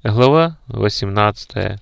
Глава 18.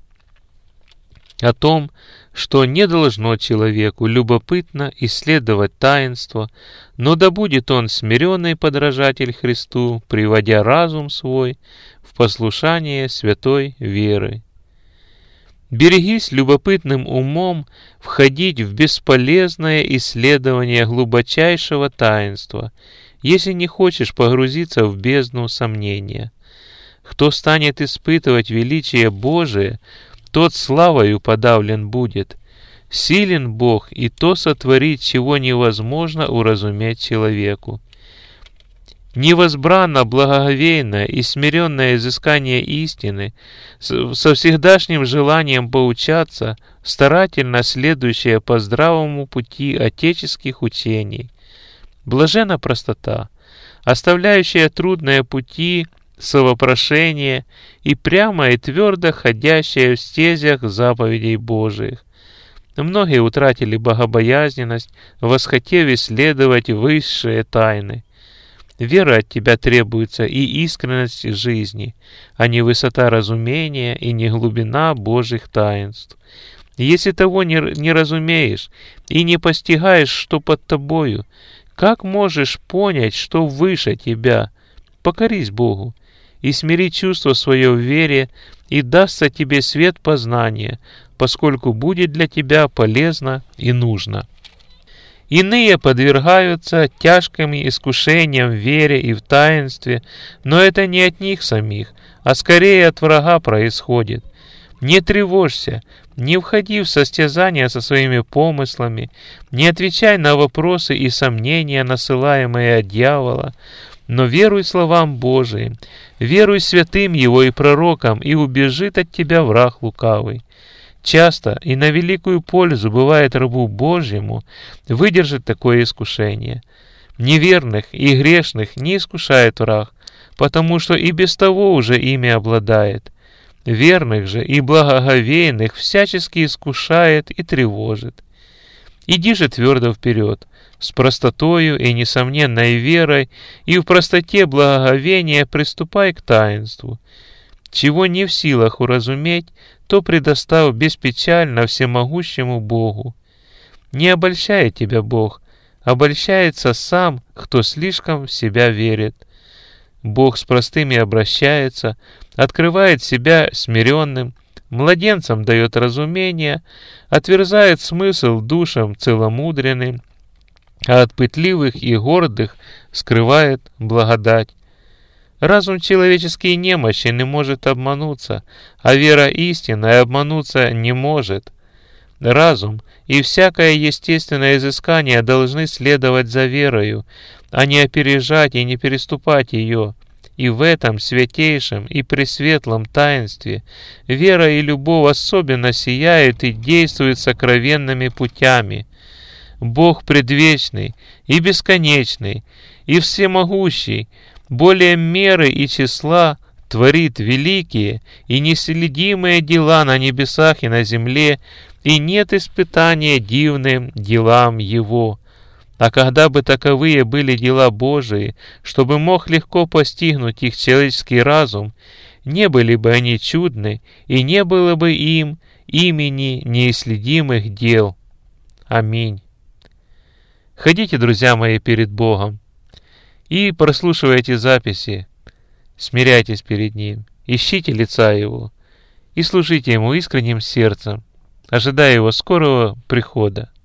О том, что не должно человеку любопытно исследовать таинство, но да будет он смиренный подражатель Христу, приводя разум свой в послушание святой веры. Берегись любопытным умом входить в бесполезное исследование глубочайшего таинства, если не хочешь погрузиться в бездну сомнения. Кто станет испытывать величие Божие, тот славою подавлен будет. Силен Бог и то сотворить, чего невозможно уразуметь человеку. Невозбранно благоговейное и смиренное изыскание истины, со всегдашним желанием поучаться, старательно следующее по здравому пути отеческих учений. Блаженна простота, оставляющая трудные пути, совопрошение и прямо и твердо ходящая в стезях заповедей Божиих. Многие утратили богобоязненность, восхотев исследовать высшие тайны. Вера от тебя требуется и искренность жизни, а не высота разумения и не глубина Божьих таинств. Если того не разумеешь и не постигаешь, что под тобою, как можешь понять, что выше тебя? Покорись Богу и смири чувство свое в вере, и дастся тебе свет познания, поскольку будет для тебя полезно и нужно. Иные подвергаются тяжким искушениям в вере и в таинстве, но это не от них самих, а скорее от врага происходит. Не тревожься, не входи в состязания со своими помыслами, не отвечай на вопросы и сомнения, насылаемые от дьявола, но веруй словам Божиим, веруй святым Его и пророкам, и убежит от тебя враг лукавый. Часто и на великую пользу бывает рабу Божьему выдержать такое искушение. Неверных и грешных не искушает враг, потому что и без того уже ими обладает. Верных же и благоговейных всячески искушает и тревожит. Иди же твердо вперед, с простотою и несомненной верой, и в простоте благоговения приступай к таинству. Чего не в силах уразуметь, то предоставь беспечально всемогущему Богу. Не обольщает тебя Бог, обольщается сам, кто слишком в себя верит. Бог с простыми обращается, открывает себя смиренным, младенцам дает разумение, отверзает смысл душам целомудренным, а от пытливых и гордых скрывает благодать. Разум человеческий немощен и может обмануться, а вера истинная обмануться не может. Разум и всякое естественное изыскание должны следовать за верою, а не опережать и не переступать ее. И в этом святейшем и пресветлом таинстве вера и любовь особенно сияют и действуют сокровенными путями. Бог предвечный и бесконечный, и всемогущий, более меры и числа, творит великие и неследимые дела на небесах и на земле, и нет испытания дивным делам Его. А когда бы таковые были дела Божии, чтобы мог легко постигнуть их человеческий разум, не были бы они чудны, и не было бы им имени неисследимых дел. Аминь. Ходите, друзья мои, перед Богом и прослушивайте записи, смиряйтесь перед Ним, ищите лица Его и служите Ему искренним сердцем, ожидая Его скорого прихода.